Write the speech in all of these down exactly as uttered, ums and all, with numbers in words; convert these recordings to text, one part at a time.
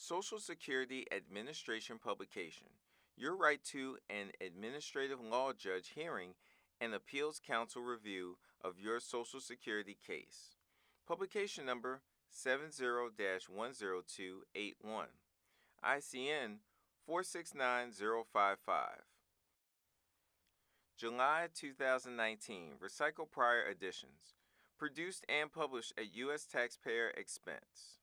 Social Security Administration publication. Your right to an administrative law judge hearing and appeals counsel review of your Social Security case. Publication number seven zero dash one zero two eight one. I C N four six nine zero five five. July two thousand nineteen. Recycle prior editions. Produced and published at U S taxpayer expense.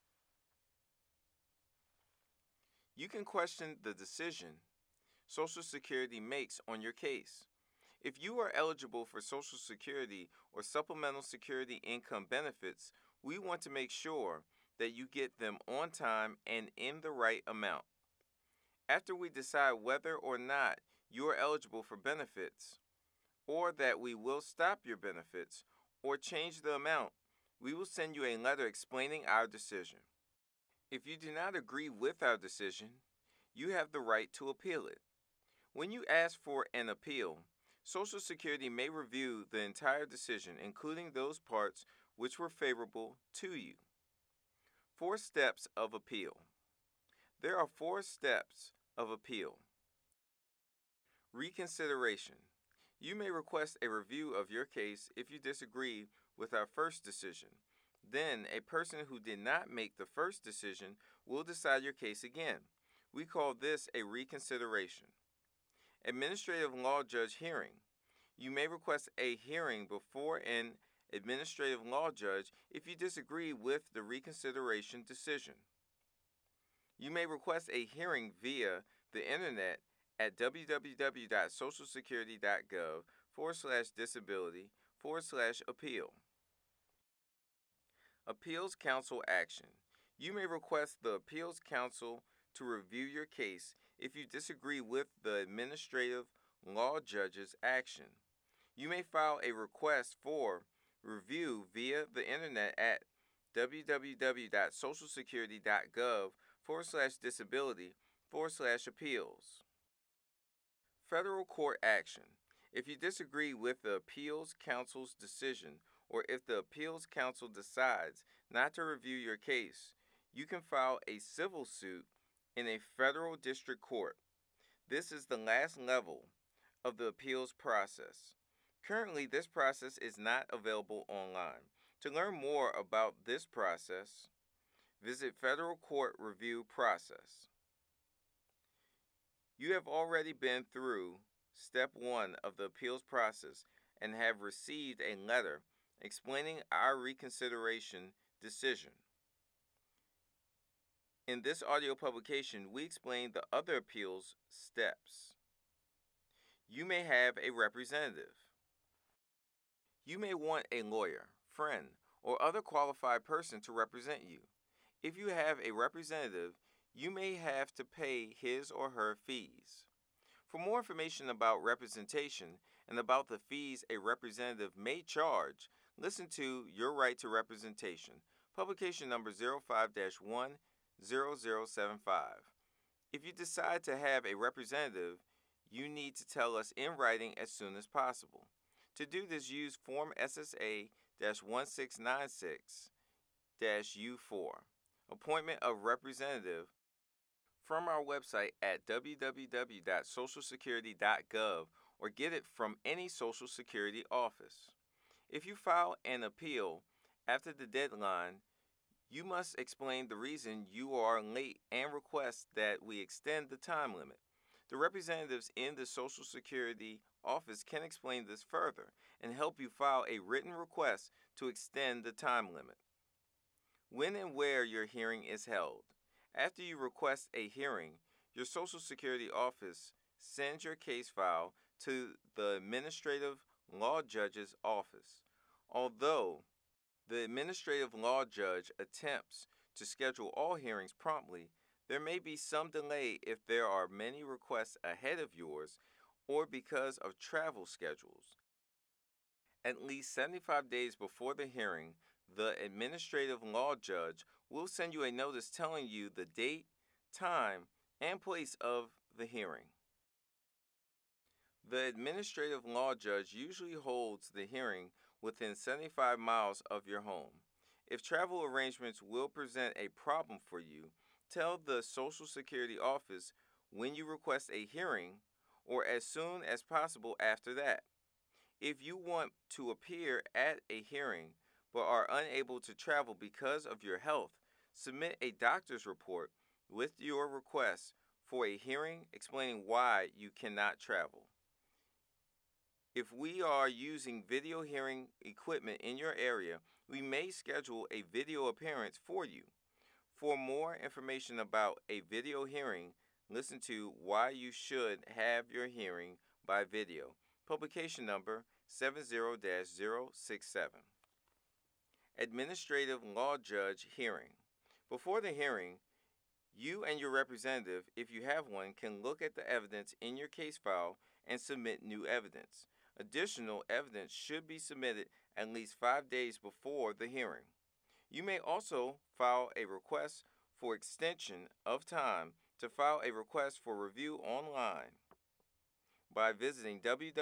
You can question the decision Social Security makes on your case. If you are eligible for Social Security or Supplemental Security Income benefits, we want to make sure that you get them on time and in the right amount. After we decide whether or not you are eligible for benefits, or that we will stop your benefits or change the amount, we will send you a letter explaining our decision. If you do not agree with our decision, you have the right to appeal it. When you ask for an appeal, Social Security may review the entire decision, including those parts which were favorable to you. Four steps of appeal. There are four steps of appeal. Reconsideration. You may request a review of your case if you disagree with our first decision. Then, a person who did not make the first decision will decide your case again. We call this a reconsideration. Administrative law judge hearing. You may request a hearing before an administrative law judge if you disagree with the reconsideration decision. You may request a hearing via the internet at www.socialsecurity.gov forward slash disability forward slash appeal. Appeals Counsel action. You may request the Appeals Counsel to review your case if you disagree with the administrative law judge's action. You may file a request for review via the internet at www.socialsecurity.gov forward slash disability forward slash appeals. Federal court action. If you disagree with the Appeals Counsel's decision, or if the Appeals Counsel decides not to review your case, you can file a civil suit in a federal district court. This is the last level of the appeals process. Currently, this process is not available online. To learn more about this process, visit Federal Court Review Process. You have already been through step one of the appeals process and have received a letter explaining our reconsideration decision. In this audio publication, we explain the other appeals steps. You may have a representative. You may want a lawyer, friend, or other qualified person to represent you. If you have a representative, you may have to pay his or her fees. For more information about representation and about the fees a representative may charge, listen to Your Right to Representation, publication number zero five dash one zero zero seven five. If you decide to have a representative, you need to tell us in writing as soon as possible. To do this, use Form S S A one six nine six U four, Appointment of Representative, from our website at w w w dot social security dot gov or get it from any Social Security office. If you file an appeal after the deadline, you must explain the reason you are late and request that we extend the time limit. The representatives in the Social Security office can explain this further and help you file a written request to extend the time limit. When and where your hearing is held. After you request a hearing, your Social Security office sends your case file to the Administrative Law Judge's office. Although the Administrative Law Judge attempts to schedule all hearings promptly, there may be some delay if there are many requests ahead of yours or because of travel schedules. At least seventy-five days before the hearing, the Administrative Law Judge will send you a notice telling you the date, time, and place of the hearing. The Administrative Law Judge usually holds the hearing within seventy-five miles of your home. If travel arrangements will present a problem for you, Tell the Social Security office when you request a hearing or as soon as possible after that. If you want to appear at a hearing but are unable to travel because of your health, submit a doctor's report with your request for a hearing explaining why you cannot travel. If we are using video hearing equipment in your area, we may schedule a video appearance for you. For more information about a video hearing, listen to Why You Should Have Your Hearing by Video, publication number seven zero dash zero six seven. Administrative Law Judge Hearing. Before the hearing, you and your representative, if you have one, can look at the evidence in your case file and submit new evidence. Additional evidence should be submitted at least five days before the hearing. You may also file a request for extension of time to file a request for review online by visiting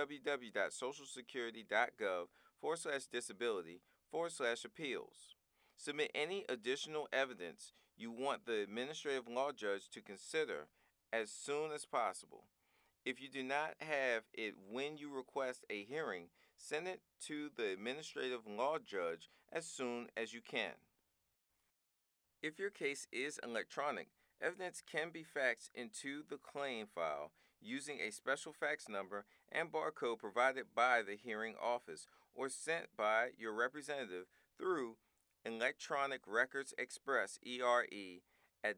www.socialsecurity.gov forward slash disability forward slash appeals. Submit any additional evidence you want the administrative law judge to consider as soon as possible. If you do not have it when you request a hearing, send it to the administrative law judge as soon as you can. If your case is electronic, evidence can be faxed into the claim file using a special fax number and barcode provided by the hearing office or sent by your representative through Electronic Records Express, E R E, at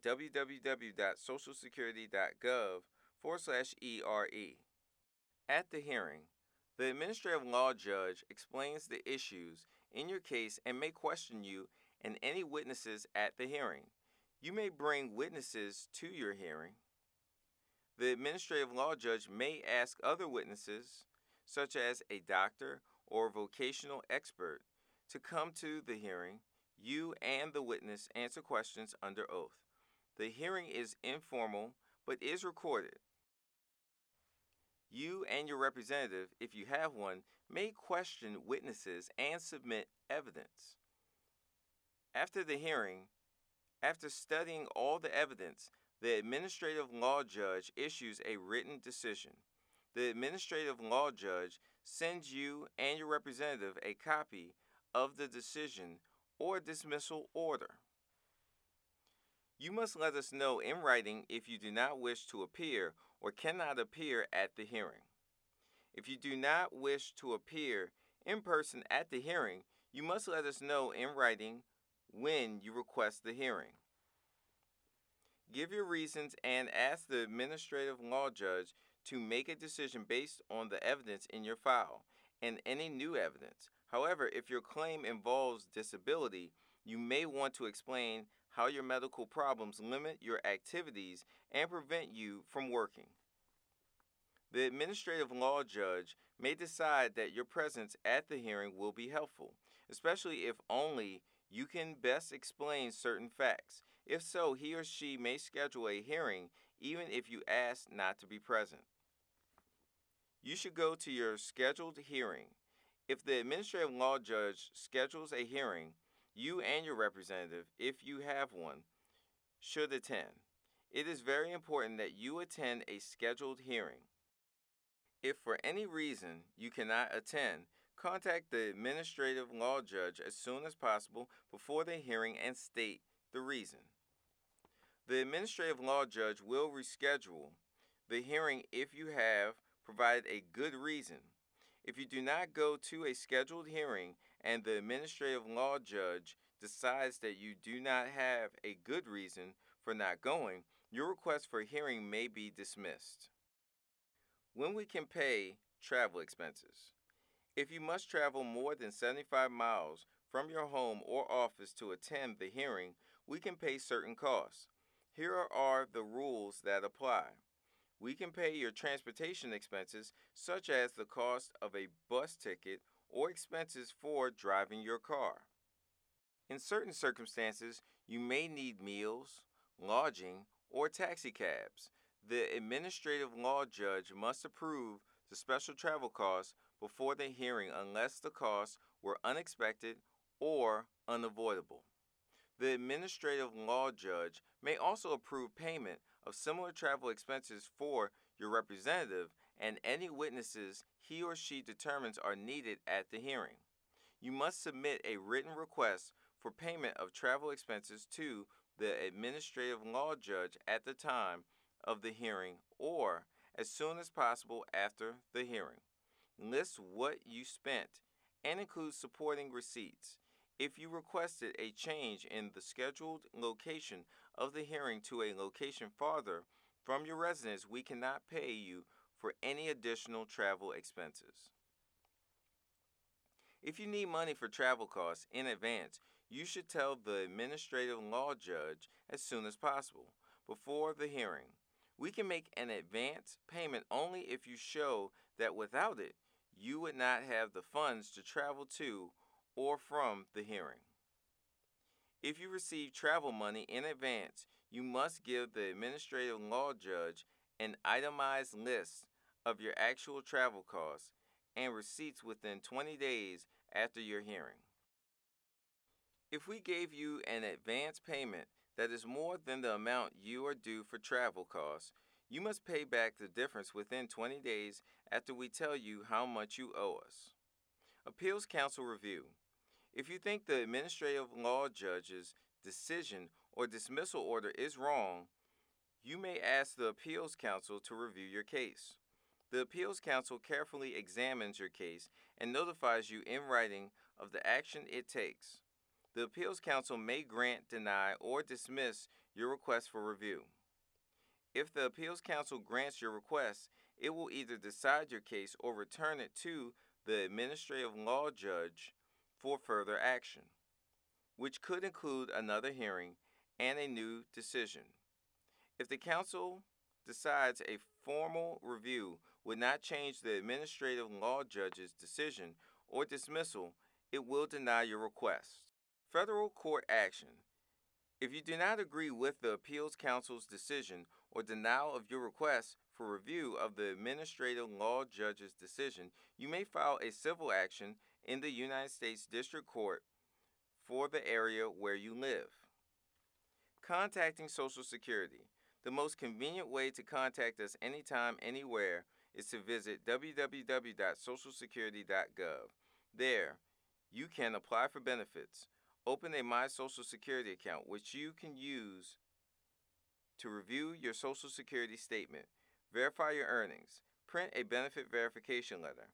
www.socialsecurity.gov forward slash ERE. At the hearing, the administrative law judge explains the issues in your case and may question you and any witnesses at the hearing. You may bring witnesses to your hearing. The administrative law judge may ask other witnesses, such as a doctor or vocational expert, to come to the hearing. You and the witness answer questions under oath. The hearing is informal but is recorded. You and your representative, if you have one, may question witnesses and submit evidence. After the hearing, after studying all the evidence, the administrative law judge issues a written decision. The administrative law judge sends you and your representative a copy of the decision or dismissal order. You must let us know in writing if you do not wish to appear or cannot appear at the hearing. If you do not wish to appear in person at the hearing, you must let us know in writing when you request the hearing. Give your reasons and ask the administrative law judge to make a decision based on the evidence in your file and any new evidence. However, if your claim involves disability, you may want to explain how your medical problems limit your activities and prevent you from working. The administrative law judge may decide that your presence at the hearing will be helpful, especially if only you can best explain certain facts. If so, he or she may schedule a hearing even if you ask not to be present. You should go to your scheduled hearing. If the administrative law judge schedules a hearing, you and your representative, if you have one, should attend. It is very important that you attend a scheduled hearing. If for any reason you cannot attend, contact the administrative law judge as soon as possible before the hearing and state the reason. The administrative law judge will reschedule the hearing if you have provided a good reason. If you do not go to a scheduled hearing and the administrative law judge decides that you do not have a good reason for not going, your request for hearing may be dismissed. When we can pay travel expenses. If you must travel more than seventy-five miles from your home or office to attend the hearing, we can pay certain costs. Here are the rules that apply. We can pay your transportation expenses, such as the cost of a bus ticket or expenses for driving your car. In certain circumstances, you may need meals, lodging, or taxi cabs. The administrative law judge must approve the special travel costs before the hearing unless the costs were unexpected or unavoidable. The administrative law judge may also approve payment of similar travel expenses for your representative and any witnesses he or she determines are needed at the hearing. You must submit a written request for payment of travel expenses to the administrative law judge at the time of the hearing or as soon as possible after the hearing. List what you spent and include supporting receipts. If you requested a change in the scheduled location of the hearing to a location farther from your residence, we cannot pay you for any additional travel expenses. If you need money for travel costs in advance, you should tell the administrative law judge as soon as possible, before the hearing. We can make an advance payment only if you show that without it, you would not have the funds to travel to or from the hearing. If you receive travel money in advance, you must give the administrative law judge an itemized list of your actual travel costs and receipts within twenty days after your hearing. If we gave you an advance payment that is more than the amount you are due for travel costs, you must pay back the difference within twenty days after we tell you how much you owe us. Appeals Council Review. If you think the administrative law judge's decision or dismissal order is wrong, you may ask the Appeals Council to review your case. The Appeals Council carefully examines your case and notifies you in writing of the action it takes. The Appeals Council may grant, deny, or dismiss your request for review. If the Appeals Council grants your request, it will either decide your case or return it to the administrative law judge for further action, which could include another hearing and a new decision. If the council decides a formal review would not change the administrative law judge's decision or dismissal, it will deny your request. Federal court action. If you do not agree with the Appeals Council's decision or denial of your request for review of the administrative law judge's decision, you may file a civil action in the United States District Court for the area where you live. Contacting Social Security. The most convenient way to contact us anytime, anywhere is to visit w w w dot social security dot gov. There, you can apply for benefits, open a My Social Security account, which you can use to review your Social Security statement, verify your earnings, print a benefit verification letter,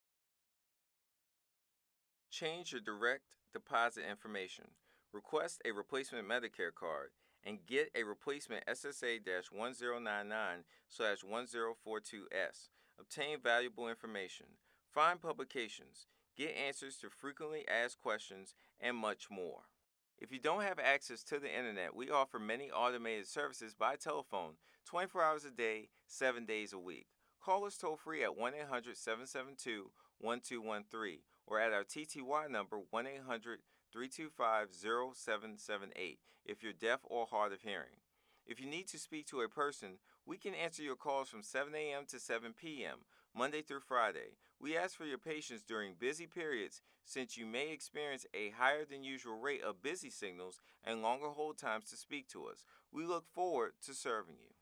change your direct deposit information, request a replacement Medicare card, and get a replacement S S A one zero nine nine one zero four two S. Obtain valuable information, find publications, get answers to frequently asked questions, and much more. If you don't have access to the internet, we offer many automated services by telephone twenty-four hours a day, seven days a week. Call us toll free at one eight hundred seven seven two one two one three or at our T T Y number one eight hundred three two five zero seven seven eight if you're deaf or hard of hearing. If you need to speak to a person, we can answer your calls from seven a.m. to seven p.m., Monday through Friday. We ask for your patience during busy periods since you may experience a higher than usual rate of busy signals and longer hold times to speak to us. We look forward to serving you.